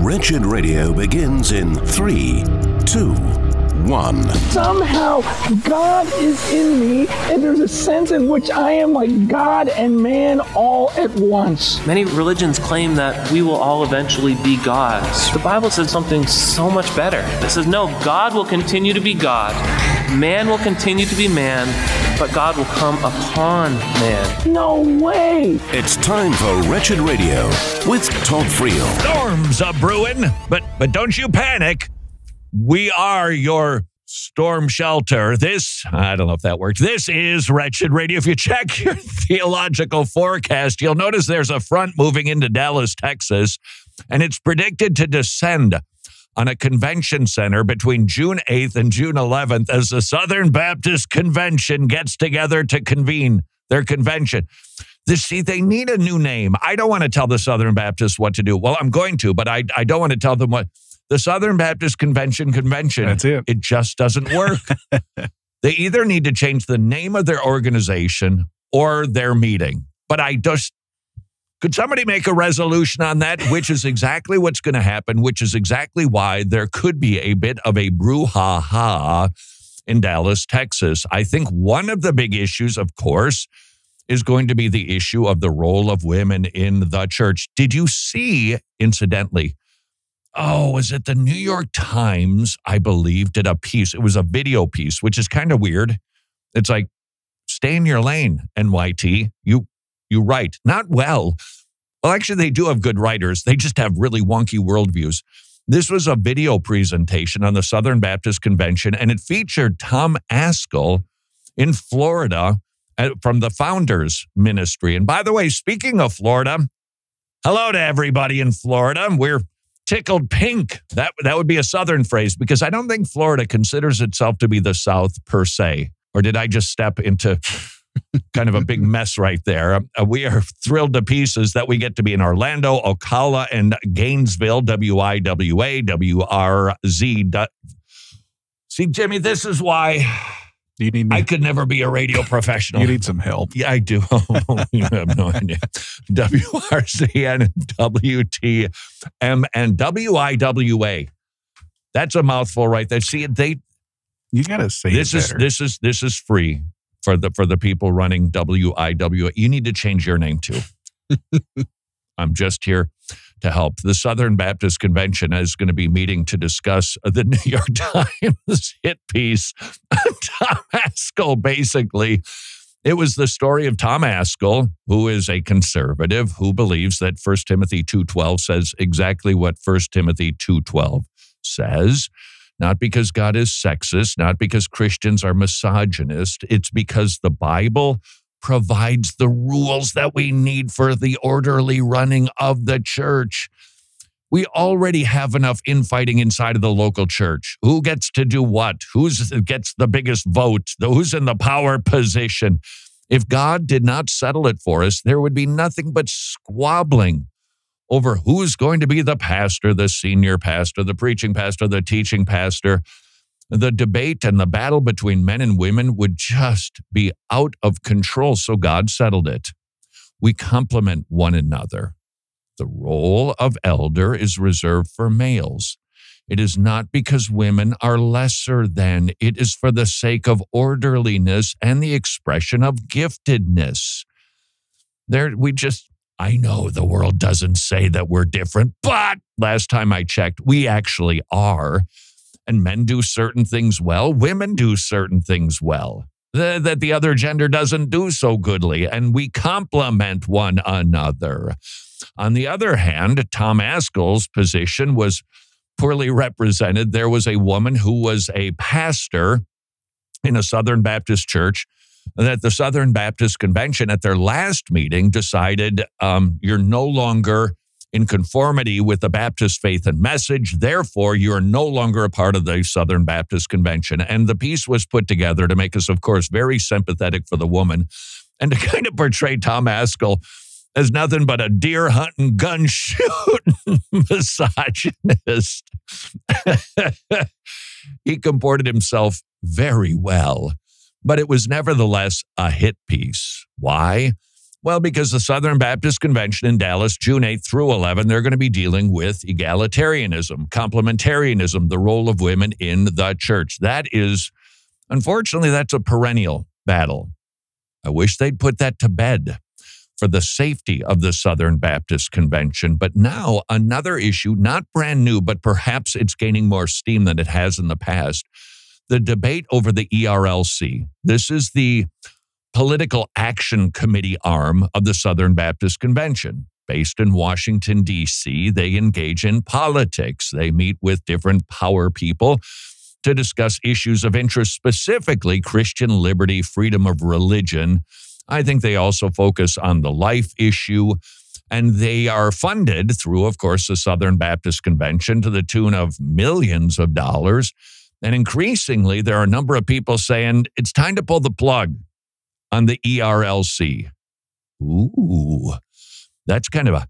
Wretched Radio begins in 3, 2, 1. Somehow God is in me, and there's a sense in which I am like God and man all at once. Many religions claim that we will all eventually be gods. The Bible says something so much better. It says, no, God will continue to be God. Man will continue to be man, but God will come upon man. No way! It's time for Wretched Radio with Todd Friel. Storms are brewing, but don't you panic. We are your storm shelter. I don't know if that worked. This is Wretched Radio. If you check your theological forecast, you'll notice there's a front moving into Dallas, Texas, and it's predicted to descend on a convention center between June 8th and June 11th as the Southern Baptist Convention gets together to convene their convention. They need a new name. I don't want to tell the Southern Baptists what to do. Well, I'm going to, but I don't want to tell them what. The Southern Baptist Convention. That's it. It just doesn't work. They either need to change the name of their organization or their meeting. But could somebody make a resolution on that? Which is exactly what's going to happen, which is exactly why there could be a bit of a brouhaha in Dallas, Texas. I think one of the big issues, of course, is going to be the issue of the role of women in the church. Did you see, incidentally, was it the New York Times, I believe, did a piece. It was a video piece, which is kind of weird. It's like, stay in your lane, NYT. You write. Not well. Well, actually, they do have good writers. They just have really wonky worldviews. This was a video presentation on the Southern Baptist Convention, and it featured Tom Ascol in Florida from the Founders Ministry. And by the way, speaking of Florida, hello to everybody in Florida. We're tickled pink. That would be a Southern phrase, because I don't think Florida considers itself to be the South per se. Or did I just step into kind of a big mess right there? We are thrilled to pieces that we get to be in Orlando, Ocala, and Gainesville, WIWA, WRZ. See, Jimmy, this is why I could never be a radio professional. You need some help. Yeah, I do. You have no idea. WRCN, WTM, and WIWA. That's a mouthful right there. See, you gotta say this is free for the people running WIWA. You need to change your name too. I'm just here to help. The Southern Baptist Convention is going to be meeting to discuss the New York Times hit piece on Tom Ascol. Basically, it was the story of Tom Ascol, who is a conservative, who believes that 1 Timothy 2:12 says exactly what 1 Timothy 2:12 says. Not because God is sexist, not because Christians are misogynist. It's because the Bible provides the rules that we need for the orderly running of the church. We already have enough infighting inside of the local church. Who gets to do what? Who gets the biggest vote? Who's in the power position? If God did not settle it for us, there would be nothing but squabbling over who's going to be the pastor, the senior pastor, the preaching pastor, the teaching pastor. The debate and the battle between men and women would just be out of control, so God settled it. We complement one another. The role of elder is reserved for males. It is not because women are lesser than. It is for the sake of orderliness and the expression of giftedness. I know the world doesn't say that we're different, but last time I checked, we actually are. And men do certain things well, women do certain things well that the other gender doesn't do so goodly, and we complement one another. On the other hand, Tom Ascol's position was poorly represented. There was a woman who was a pastor in a Southern Baptist church that the Southern Baptist Convention at their last meeting decided you're no longer in conformity with the Baptist faith and message. Therefore, you are no longer a part of the Southern Baptist Convention. And the piece was put together to make us, of course, very sympathetic for the woman and to kind of portray Tom Ascol as nothing but a deer hunting, gun shooting misogynist. He comported himself very well, but it was nevertheless a hit piece. Why? Well, because the Southern Baptist Convention in Dallas, June 8th through 11, they're going to be dealing with egalitarianism, complementarianism, the role of women in the church. That is, unfortunately, that's a perennial battle. I wish they'd put that to bed for the safety of the Southern Baptist Convention. But now another issue, not brand new, but perhaps it's gaining more steam than it has in the past. The debate over the ERLC. This is the Political Action Committee arm of the Southern Baptist Convention. Based in Washington, D.C., they engage in politics. They meet with different power people to discuss issues of interest, specifically Christian liberty, freedom of religion. I think they also focus on the life issue, and they are funded through, of course, the Southern Baptist Convention to the tune of millions of dollars. And increasingly, there are a number of people saying it's time to pull the plug on the ERLC. Ooh, that's kind of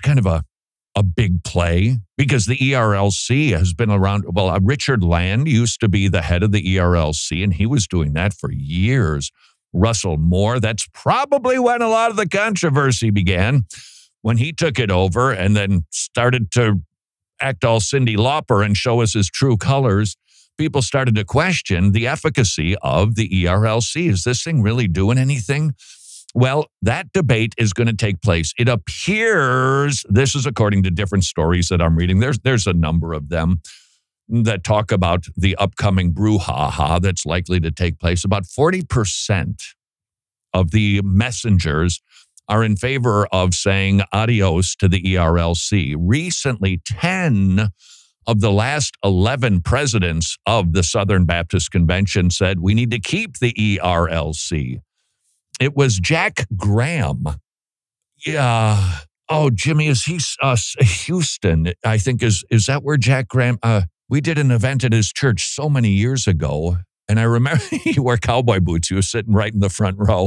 a big play, because the ERLC has been around. Well, Richard Land used to be the head of the ERLC, and he was doing that for years. Russell Moore, that's probably when a lot of the controversy began, when he took it over and then started to act all Cyndi Lauper and show us his true colors. People started to question the efficacy of the ERLC. Is this thing really doing anything? Well, that debate is going to take place. It appears, this is according to different stories that I'm reading, there's a number of them that talk about the upcoming brouhaha that's likely to take place. About 40% of the messengers are in favor of saying adios to the ERLC. Recently, 10 of the last 11 presidents of the Southern Baptist Convention said we need to keep the ERLC. It was Jack Graham. Yeah. Oh, Jimmy, is he Houston? I think is that where Jack Graham? We did an event at his church so many years ago, and I remember he wore cowboy boots. He was sitting right in the front row.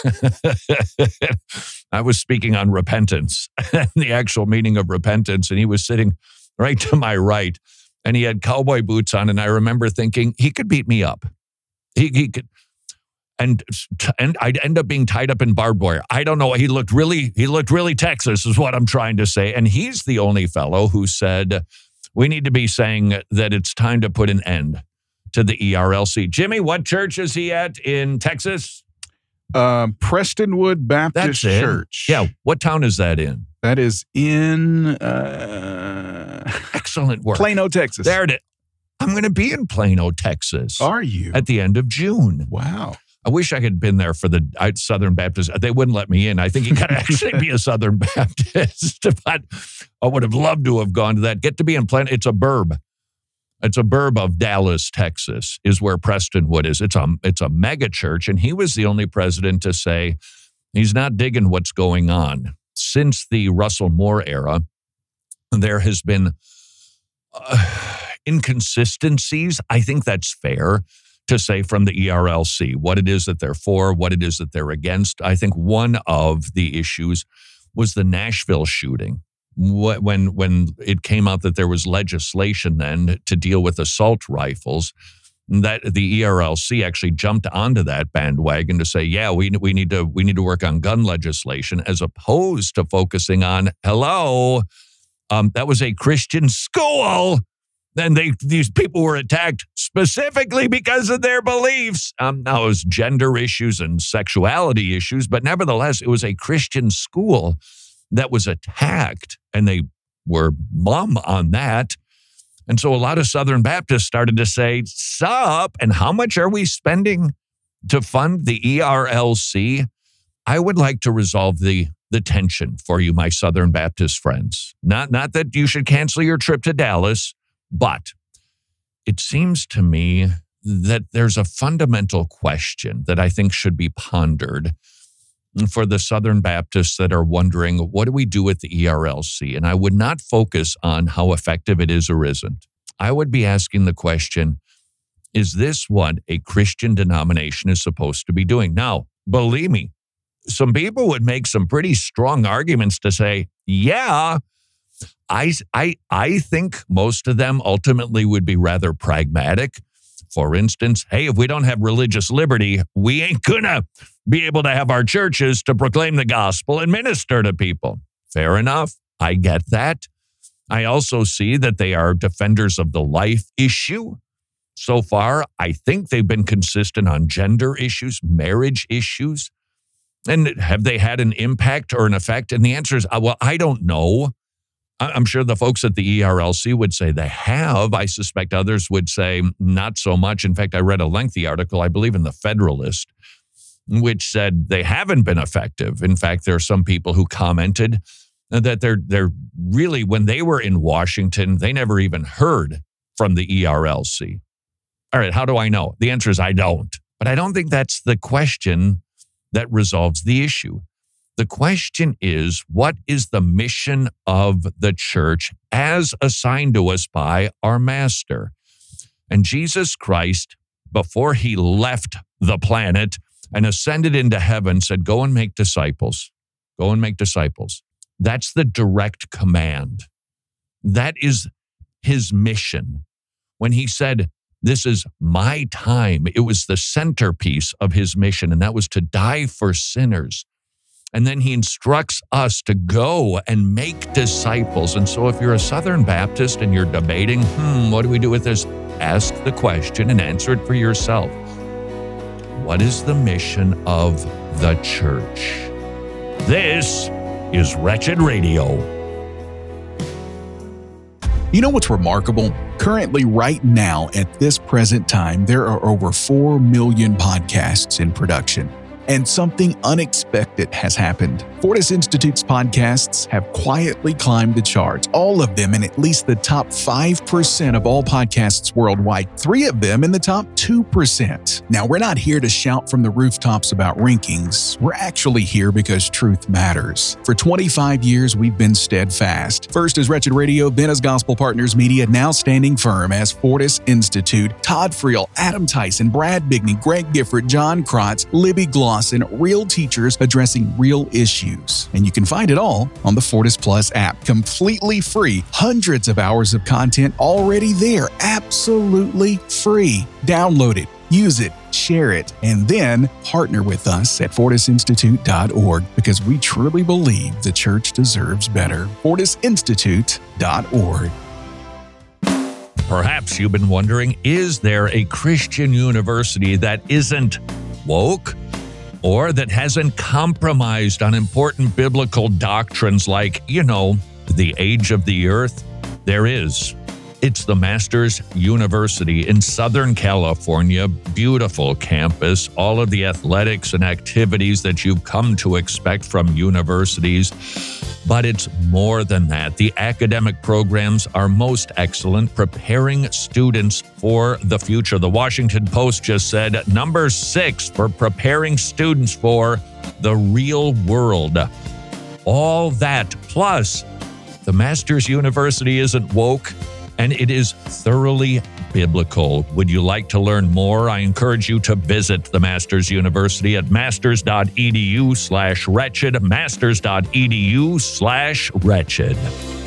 I was speaking on repentance, the actual meaning of repentance, and he was sitting right to my right, and he had cowboy boots on, and I remember thinking he could beat me up. He could, and I'd end up being tied up in barbed wire. I don't know. He looked really Texas, is what I'm trying to say. And he's the only fellow who said we need to be saying that it's time to put an end to the ERLC. Jimmy, what church is he at in Texas? Prestonwood Baptist Church. Yeah. What town is that in? That is in excellent work. Plano, Texas. There it is. I'm going to be in Plano, Texas. Are you? At the end of June. Wow. I wish I had been there for the Southern Baptist. They wouldn't let me in. I think you got to actually be a Southern Baptist. But I would have loved to have gone to that. Get to be in Plano. It's a burb. It's a burb of Dallas, Texas, is where Prestonwood is. It's a mega church, and he was the only president to say he's not digging what's going on. Since the Russell Moore era, there has been inconsistencies. I think that's fair to say from the ERLC, what it is that they're for, what it is that they're against. I think one of the issues was the Nashville shooting. When it came out that there was legislation then to deal with assault rifles, that the ERLC actually jumped onto that bandwagon to say, yeah, we need to work on gun legislation, as opposed to focusing on, that was a Christian school. And these people were attacked specifically because of their beliefs. Now it was gender issues and sexuality issues, but nevertheless, it was a Christian school that was attacked, and they were mum on that. And so a lot of Southern Baptists started to say, sup, and how much are we spending to fund the ERLC? I would like to resolve the tension for you, my Southern Baptist friends. Not that you should cancel your trip to Dallas, but it seems to me that there's a fundamental question that I think should be pondered for the Southern Baptists that are wondering, what do we do with the ERLC? And I would not focus on how effective it is or isn't. I would be asking the question, is this what a Christian denomination is supposed to be doing? Now, believe me, some people would make some pretty strong arguments to say, yeah, I think most of them ultimately would be rather pragmatic. For instance, hey, if we don't have religious liberty, we ain't gonna be able to have our churches to proclaim the gospel and minister to people. Fair enough. I get that. I also see that they are defenders of the life issue. So far, I think they've been consistent on gender issues, marriage issues. And have they had an impact or an effect? And the answer is, well, I don't know. I'm sure the folks at the ERLC would say they have. I suspect others would say not so much. In fact, I read a lengthy article, I believe in the Federalist, which said they haven't been effective. In fact, there are some people who commented that they're really, when they were in Washington, they never even heard from the ERLC. All right, how do I know? The answer is I don't. But I don't think that's the question that resolves the issue. The question is, what is the mission of the church as assigned to us by our master? And Jesus Christ, before he left the planet and ascended into heaven, said, go and make disciples. Go and make disciples. That's the direct command. That is his mission. When he said, this is my time, it was the centerpiece of his mission, and that was to die for sinners. And then he instructs us to go and make disciples. And so if you're a Southern Baptist and you're debating, what do we do with this? Ask the question and answer it for yourself. What is the mission of the church? This is Wretched Radio. You know what's remarkable? Currently, right now, at this present time, there are over 4 million podcasts in production. And something unexpected has happened. Fortis Institute's podcasts have quietly climbed the charts, all of them in at least the top 5% of all podcasts worldwide, 3 of them in the top 2%. Now, we're not here to shout from the rooftops about rankings. We're actually here because truth matters. For 25 years, we've been steadfast. First as Wretched Radio, then as Gospel Partners Media, now standing firm as Fortis Institute. Todd Friel, Adam Tyson, Brad Bigney, Greg Gifford, John Krotz, Libby Gloss, and real teachers addressing real issues. And you can find it all on the Fortis Plus app, completely free. Hundreds of hours of content already there, absolutely free. Download it, use it, share it, and then partner with us at fortisinstitute.org because we truly believe the church deserves better. fortisinstitute.org. Perhaps you've been wondering, is there a Christian university that isn't woke? Or that hasn't compromised on important biblical doctrines like, the age of the earth? There is. It's the Masters University in Southern California. Beautiful campus, all of the athletics and activities that you've come to expect from universities. But it's more than that. The academic programs are most excellent, preparing students for the future. The Washington Post just said number 6 for preparing students for the real world. All that, plus the Masters University isn't woke, and it is thoroughly biblical. Would you like to learn more? I encourage you to visit the Masters University at masters.edu/wretched, masters.edu/wretched.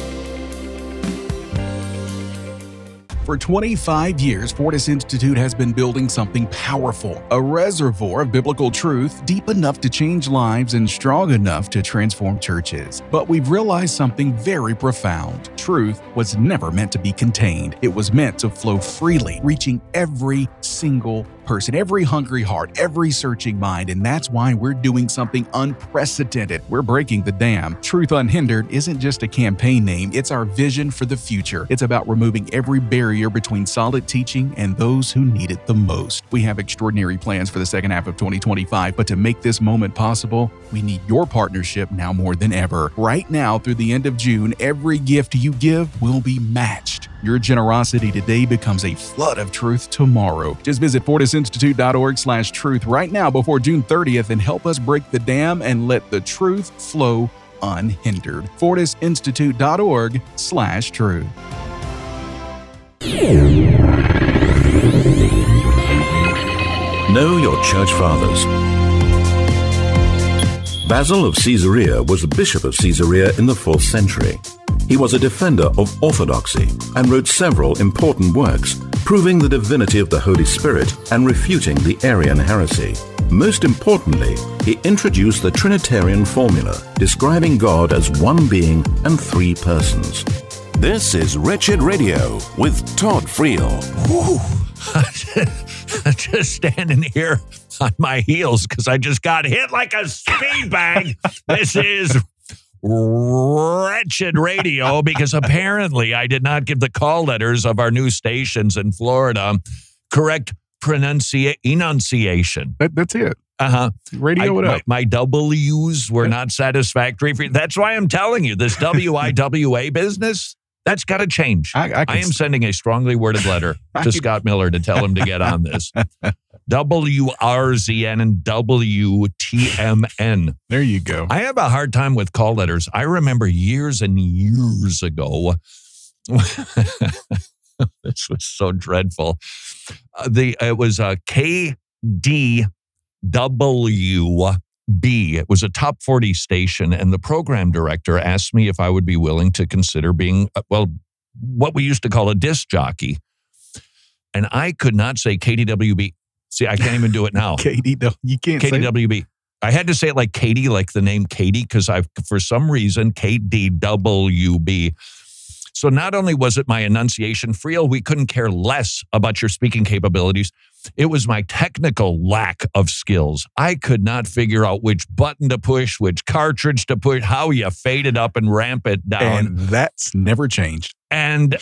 For 25 years, Fortis Institute has been building something powerful, a reservoir of biblical truth deep enough to change lives and strong enough to transform churches. But we've realized something very profound. Truth was never meant to be contained. It was meant to flow freely, reaching every single person, every hungry heart, every searching mind, and that's why we're doing something unprecedented. We're breaking the dam. Truth Unhindered isn't just a campaign name, it's our vision for the future. It's about removing every barrier between solid teaching and those who need it the most. We have extraordinary plans for the second half of 2025, but to make this moment possible, we need your partnership now more than ever. Right now, through the end of June, every gift you give will be matched. Your generosity today becomes a flood of truth tomorrow. Just visit fortisinstitute.org/truth right now before June 30th and help us break the dam and let the truth flow unhindered. fortisinstitute.org/truth. Know your church fathers. Basil of Caesarea was the bishop of Caesarea in the 4th century. He was a defender of orthodoxy and wrote several important works proving the divinity of the Holy Spirit and refuting the Arian heresy. Most importantly, he introduced the Trinitarian formula, describing God as one being and three persons. This is Wretched Radio with Todd Friel. Just standing here on my heels because I just got hit like a speed bag. This is Wretched Radio because apparently I did not give the call letters of our new stations in Florida correct enunciation. That's it. Uh-huh. Radio it up. My W's were not satisfactory. That's why I'm telling you, this WIWA business, that's got to change. I am sending a strongly worded letter to Scott Miller to tell him to get on this. WRZN and WTMN. There you go. I have a hard time with call letters. I remember years and years ago, this was so dreadful. It was a KDWB. It was a top 40 station, and the program director asked me if I would be willing to consider being, what we used to call a disc jockey. And I could not say KDWB. See, I can't even do it now. You can't say KDWB. I had to say it like Katie, like the name Katie, because for some reason, KDWB. So not only was it my enunciation, Friel, we couldn't care less about your speaking capabilities. It was my technical lack of skills. I could not figure out which button to push, which cartridge to push, how you fade it up and ramp it down. And that's never changed. And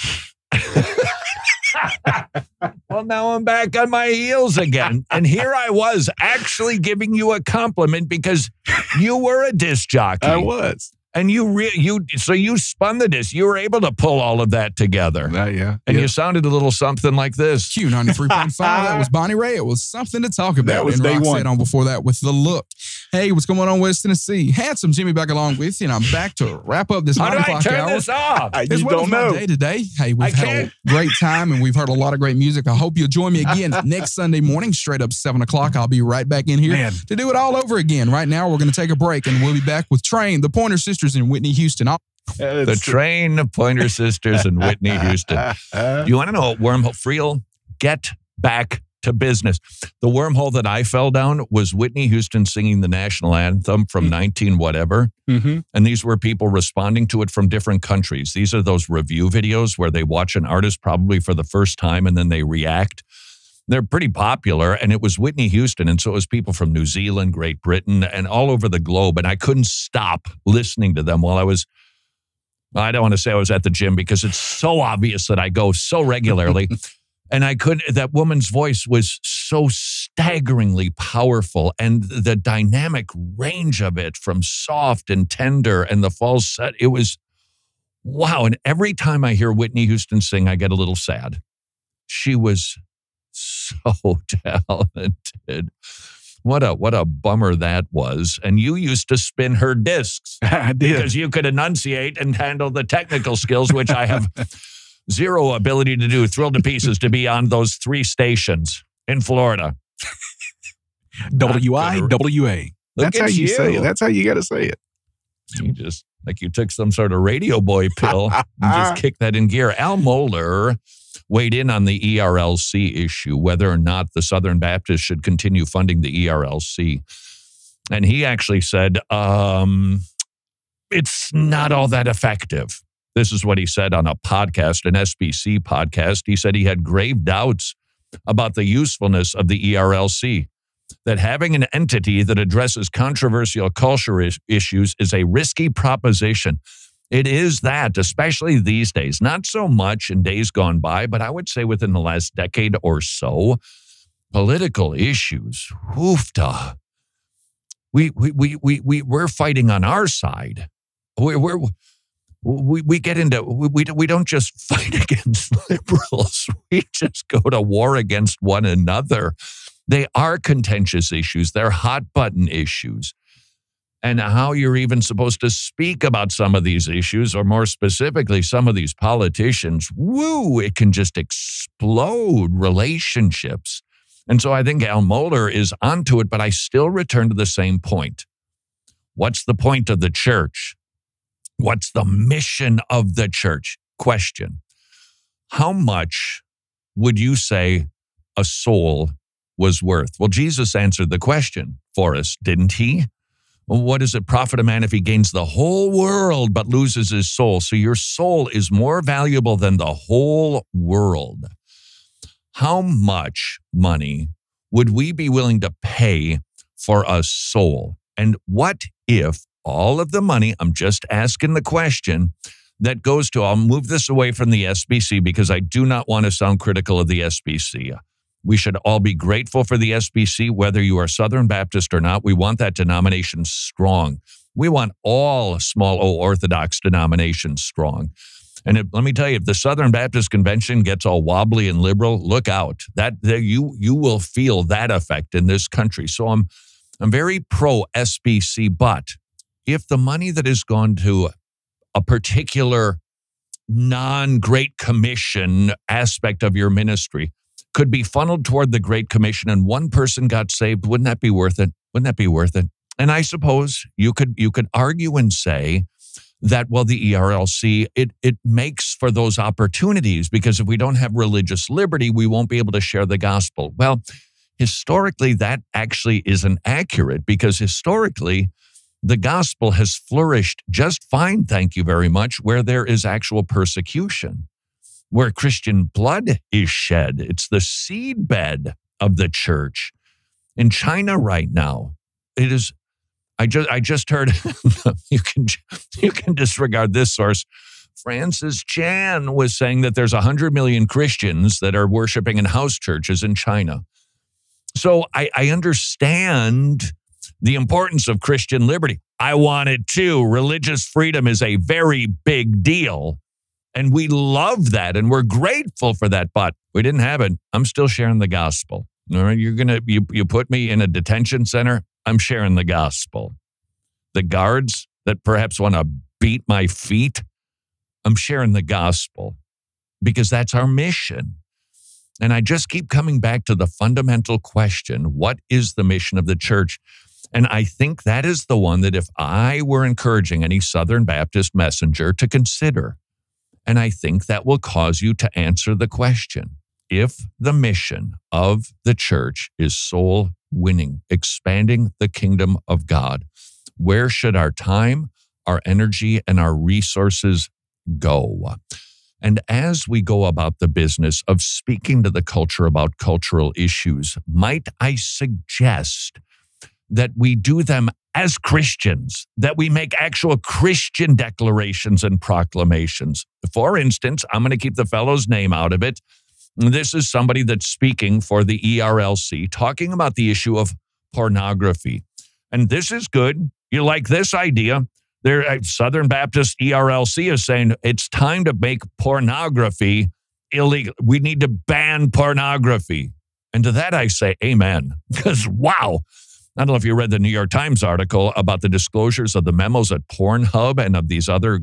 well, now I'm back on my heels again. And here I was actually giving you a compliment because you were a disc jockey. I was. And so you spun the disc. You were able to pull all of that together. Yeah. And you sounded a little something like this. Q93.5. That was Bonnie Ray. It was something to talk about. That was and day Roxanne one. on before that with The Look. Hey, what's going on, West Tennessee? Handsome Jimmy back along with you, and I'm back to wrap up this How 9 do I o'clock turn hour. this off? I As just well don't as my know. day today. Hey, we've had can't. a great time, and we've heard a lot of great music. I hope you'll join me again next Sunday morning, straight up 7 o'clock. I'll be right back in here Man. to do it all over again. Right now, we're going to take a break, and we'll be back with Train, the Pointer Sisters in Whitney, Houston. The Train, the Pointer Sisters, and Whitney Houston. You want to know what wormhole? Friel, get back to business. The wormhole that I fell down was Whitney Houston singing the national anthem from 19 whatever. Mm-hmm. And these were people responding to it from different countries. These are those review videos where they watch an artist probably for the first time and then they react. They're pretty popular, and it was Whitney Houston, and so it was people from New Zealand, Great Britain, and all over the globe, and I couldn't stop listening to them while I don't want to say I was at the gym because it's so obvious that I go so regularly, and that woman's voice was so staggeringly powerful, and the dynamic range of it from soft and tender and the falsetto, it was, wow, and every time I hear Whitney Houston sing, I get a little sad. She was so talented. What a bummer that was. And you used to spin her discs. I did. Because you could enunciate and handle the technical skills, which I have zero ability to do. Thrilled to pieces to be on those 3 stations in Florida. WIWA. That's how you say it. That's how you got to say it. You just, like you took some sort of radio boy pill and just kicked that in gear. Al Mohler weighed in on the ERLC issue, whether or not the Southern Baptists should continue funding the ERLC. And he actually said, it's not all that effective. This is what he said on a podcast, an SBC podcast. He said he had grave doubts about the usefulness of the ERLC, that having an entity that addresses controversial culture issues is a risky proposition. It is that, especially these days. Not so much in days gone by, but I would say within the last decade or so, political issues, woofda. We're fighting on our side. We get into, we don't just fight against liberals. We just go to war against one another. They are contentious issues. They're hot button issues. And how you're even supposed to speak about some of these issues, or more specifically, some of these politicians, it can just explode relationships. And so I think Al Mohler is onto it, but I still return to the same point. What's the point of the church? What's the mission of the church? Question. How much would you say a soul was worth? Well, Jesus answered the question for us, didn't he? Well, what does it profit a man if he gains the whole world but loses his soul? So your soul is more valuable than the whole world. How much money would we be willing to pay for a soul? And what if all of the money, I'm just asking the question, that goes to, I'll move this away from the SBC because I do not want to sound critical of the SBC. We should all be grateful for the SBC, whether you are Southern Baptist or not. We want that denomination strong. We want all small O Orthodox denominations strong. And let me tell you, if the Southern Baptist Convention gets all wobbly and liberal, look out. You will feel that effect in this country. So I'm very pro SBC, but if the money that has gone to a particular non-Great Commission aspect of your ministry could be funneled toward the Great Commission and one person got saved, wouldn't that be worth it? Wouldn't that be worth it? And I suppose you could argue and say that, well, the ERLC, it makes for those opportunities because if we don't have religious liberty, we won't be able to share the gospel. Well, historically, that actually isn't accurate because historically, the gospel has flourished just fine, thank you very much, where there is actual persecution, where Christian blood is shed. It's the seedbed of the church. In China right now, it is, I just heard, you can disregard this source. Francis Chan was saying that there's 100 million Christians that are worshiping in house churches in China. So I understand the importance of Christian liberty. I want it too. Religious freedom is a very big deal. And we love that. And we're grateful for that. But we didn't have it. I'm still sharing the gospel. All right. You put me in a detention center. I'm sharing the gospel. The guards that perhaps want to beat my feet. I'm sharing the gospel because that's our mission. And I just keep coming back to the fundamental question, what is the mission of the church? And I think that is the one that if I were encouraging any Southern Baptist messenger to consider, and I think that will cause you to answer the question, if the mission of the church is soul winning, expanding the kingdom of God, where should our time, our energy, and our resources go? And as we go about the business of speaking to the culture about cultural issues, might I suggest that we do them as Christians, that we make actual Christian declarations and proclamations. For instance, I'm going to keep the fellow's name out of it. This is somebody that's speaking for the ERLC, talking about the issue of pornography. And this is good. You like this idea? Southern Baptist ERLC is saying it's time to make pornography illegal. We need to ban pornography. And to that I say amen. Because wow. I don't know if you read the New York Times article about the disclosures of the memos at Pornhub and of these other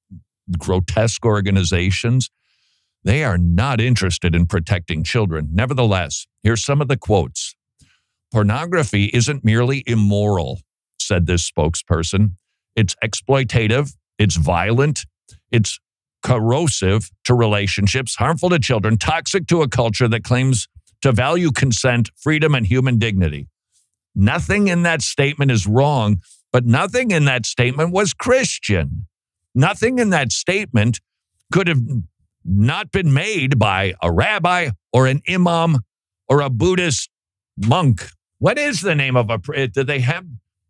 grotesque organizations. They are not interested in protecting children. Nevertheless, here's some of the quotes. Pornography isn't merely immoral, said this spokesperson. It's exploitative, it's violent, it's corrosive to relationships, harmful to children, toxic to a culture that claims to value consent, freedom, and human dignity. Nothing in that statement is wrong, but nothing in that statement was Christian. Nothing in that statement could have not been made by a rabbi or an imam or a Buddhist monk. What is the name of do they have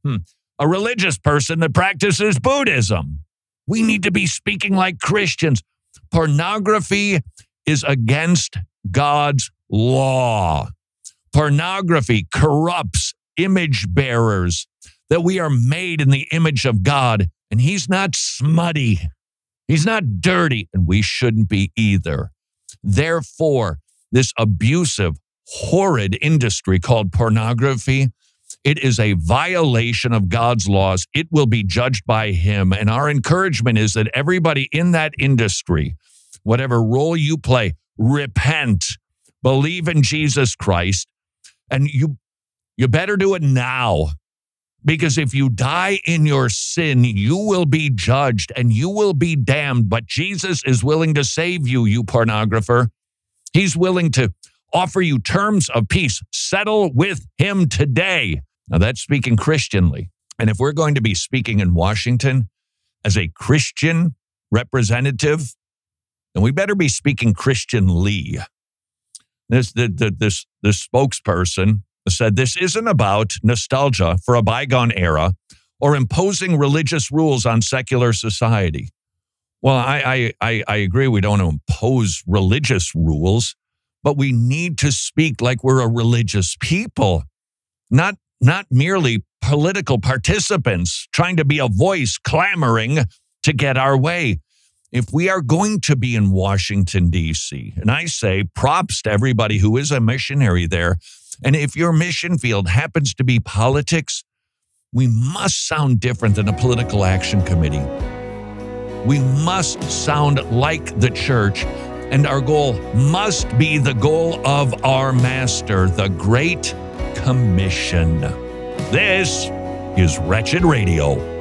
a religious person that practices Buddhism? We need to be speaking like Christians. Pornography is against God's law. Pornography corrupts image bearers, that we are made in the image of God, and he's not smutty. He's not dirty, and we shouldn't be either. Therefore, this abusive, horrid industry called pornography, it is a violation of God's laws. It will be judged by him. And our encouragement is that everybody in that industry, whatever role you play, repent, believe in Jesus Christ, and you better do it now. Because if you die in your sin, you will be judged and you will be damned. But Jesus is willing to save you, you pornographer. He's willing to offer you terms of peace. Settle with him today. Now, that's speaking Christianly. And if we're going to be speaking in Washington as a Christian representative, then we better be speaking Christianly. This spokesperson said this isn't about nostalgia for a bygone era or imposing religious rules on secular society. Well, I agree we don't impose religious rules, but we need to speak like we're a religious people, not merely political participants trying to be a voice clamoring to get our way. If we are going to be in Washington, D.C., and I say props to everybody who is a missionary there, and if your mission field happens to be politics, we must sound different than a political action committee. We must sound like the church, and our goal must be the goal of our Master, the Great Commission. This is Wretched Radio.